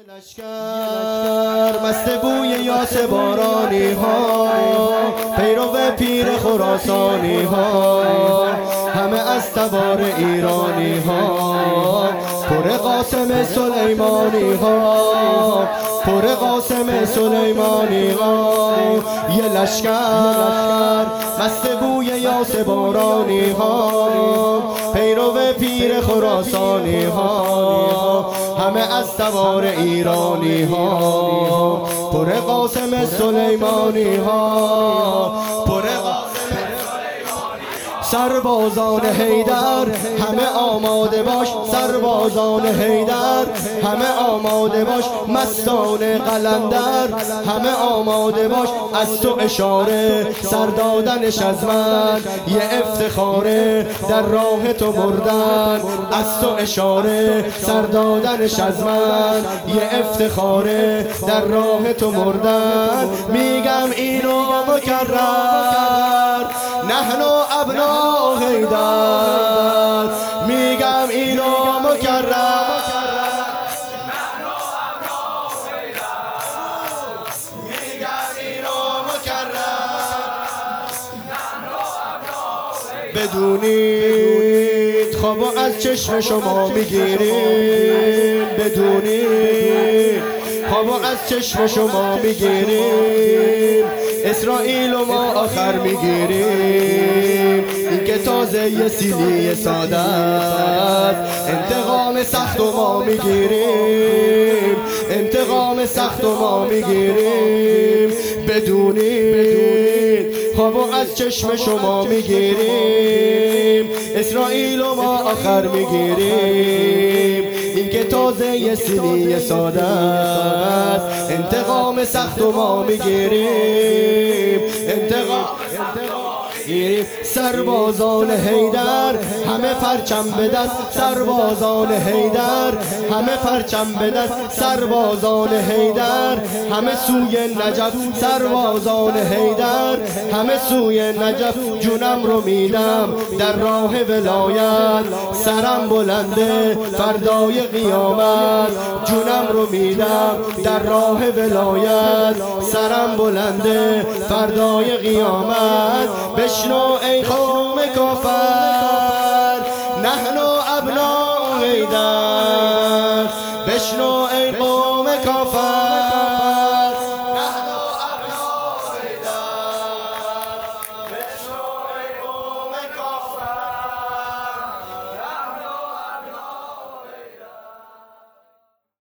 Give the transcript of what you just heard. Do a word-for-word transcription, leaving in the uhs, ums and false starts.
لشکر مست بوی یاس بارانی ها، پیرو پیر خراسانی ها، همه از تبار ایرانی ها، پر قاسم سلیمانی ها، پر قاسم سلیمانی ها. یه لشکر مست بوی یاس بارانی ها، پیرو پیر خراسانی ها، همه از تبار ایرانی ها، پر قاسم سلیمانی ها، پر سربازان حیدر همه آماده باش، سربازان حیدر همه آماده باش، مستان قلندر همه آماده باش، از تو اشاره سر دادنش از من یه افتخاره، در راه تو مردن از تو اشاره سر دادنش از من یه افتخاره، در راه تو مردن. میگم اینو مکرر نحن ابناء حیدر، میگم اینو مکرر میگم اینو مکرر. بدونید خوابو از چشم شما میگیریم، بدونید خوابو از چشم شما میگیریم، اسرائیل و ما آخر میگیریم. این که تازه یه سیلی ساده است، انتقام سخت و ما میگیریم، انتقام سخت و ما میگیریم. بدونید خوابو از چشم شما میگیریم، اسرائیل و ما آخر میگیریم. این که تازه یه سیلی ساده است، انتقام سخت و ما میگیریم، انتقام سربازان حیدر همه پرچم به دست، سربازان حیدر همه پرچم به دست، سربازان حیدر همه سوی نجف، سربازان حیدر همه سوی نجف. جونم رو میدم در راه ولایت، سرم بلنده فردای قیامت. جونم رو میدم در راه ولایت، سرم بلنده فردای قیامت. بشنو ای قوم کافر نحن ابناء حیدر، بشنو ای قوم کافر